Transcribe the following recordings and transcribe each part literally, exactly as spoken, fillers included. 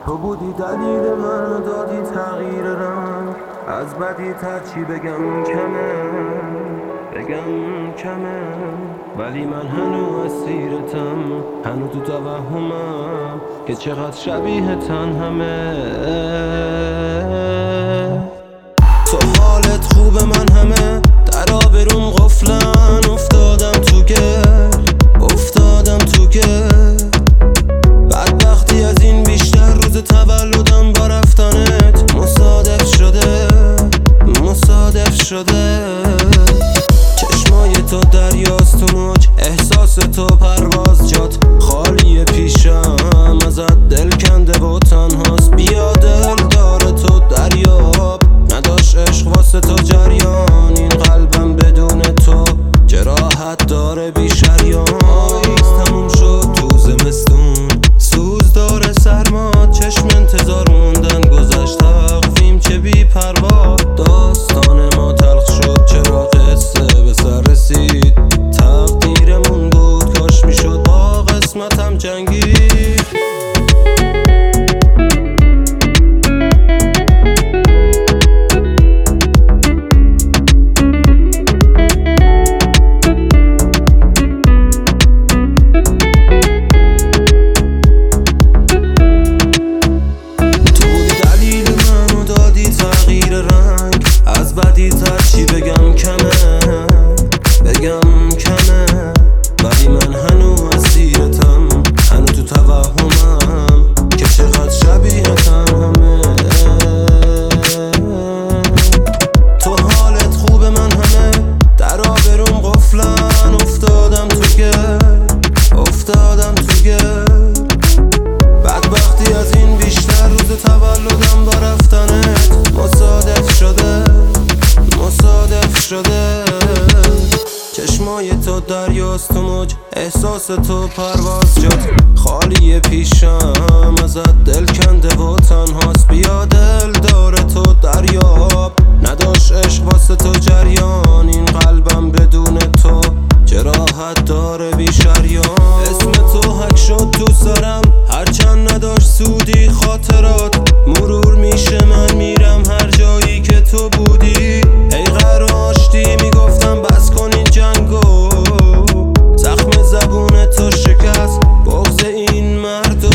تو بودی دلیل من، دادی تغییر رنگ. از بدی تر چی بگم کمه، بگم کمه. ولی من هنو اسیرتم، هنو تو توهمم که چقدر شبیه تن همه. تو حالت خوبه من همه در آبروم غفلن. افتادم تو گل، افتادم تو گل. بدبختی از این بیشتر، روز تولدم با رفتنت مصادف شده، مصادف شده. چشمای تو دریاست تو موج، احساس تو پرواز جات خالی پیشم. ازت دل کنده و تنهاست، بیا دل داره تو دریاب. نداشت عشق واسه تو جریان، این قلبم بدون تو جراحت داره بی شریان. پاییز تموم شد تو زمستون، سوز داره سرما. چشم انتظار موندن گذشت، تقویم چه بی پروا. داستان ما تلخ شد، چرا قصه به سر رسید. تقدیرمون بود کاش میشد با قسمتم جنگید. بدی تر چی بگم کمه، بگم کمه. ولی من هنو اسیرتم، هنو تو توهمم که چقدر شبیه تن همه. تو حالت خوبه من همه در آبروم غفلن. افتادم تو گل، افتادم تو گل. بدبختی از این بیشتر، روز تولدم با رفتنت مصادف شده، مصادف شده. چشمای تو دریاست تو موج، احساس تو پرواز جات خالی پیشم. ازت دل کنده و تنهاست، بیا دل داره تو دریاب. نداشت عشق واسه تو جریان، این قلبم بدون تو جراحت داره بی شریان. اسم تو حک شد تو سرم، هرچند نداشت سودی. خاطرات مرور میشه، من میرم هر جایی که تو بودی. ای قرار آشتی میگفتم بس کن این جنگو. زخم زبون تو شکست بغض این مردو.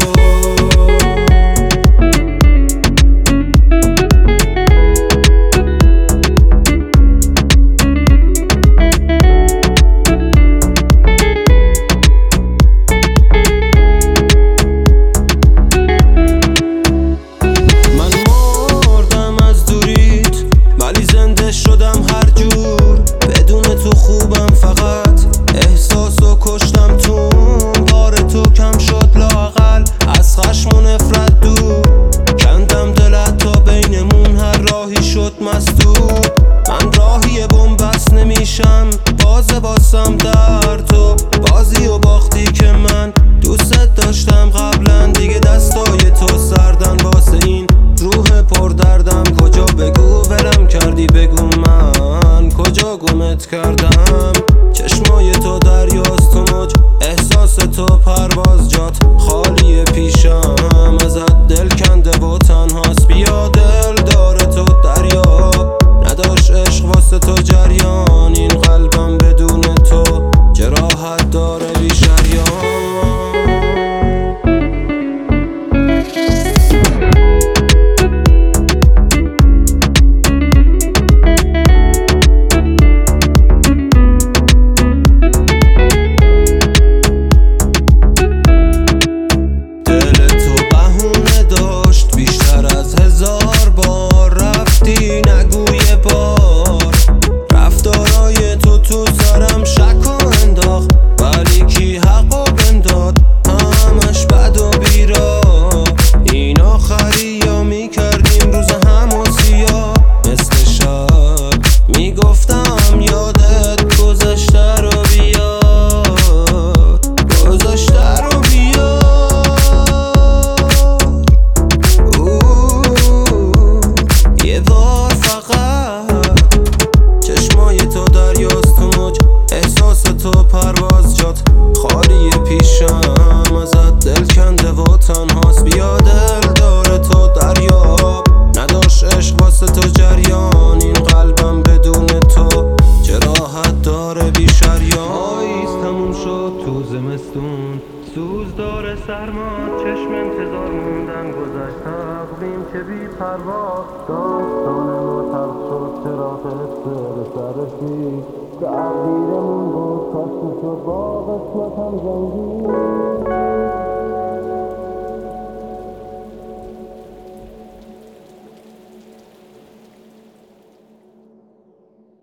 شدم هر جور بدون تو خوبم، فقط احساس و کشتم تو. بار تو کم شد لااقل، از خشم و نفرت دور. کندم دلت تا بینمون هر راهی شد مسدود. من راهی بن‌بست نمیشم، باز باسم در تو. بازی و باختی که من دوست داشتم قبلا. دیگه دستای تو سردن واسه این روح پر دردم. کجا بگو ولم کردی، بگو من کجا گمت کردم. چشمای تو دریاست تو موج، احساس تو پرواز جات خالی پیشم. ازت دل کنده و تنهاست، بیا دل داره تو دریاب. نداشت عشق واسه تو جریان، این قلبم بدون تو جراحت داره بی شریان. شد چشم انتظار موندن گذشت تقویم که بی پرواز داستان ما تلخ شد چرا قصه به سر رسید تقدیرمون بود کاش میشد با قسمتم جنگید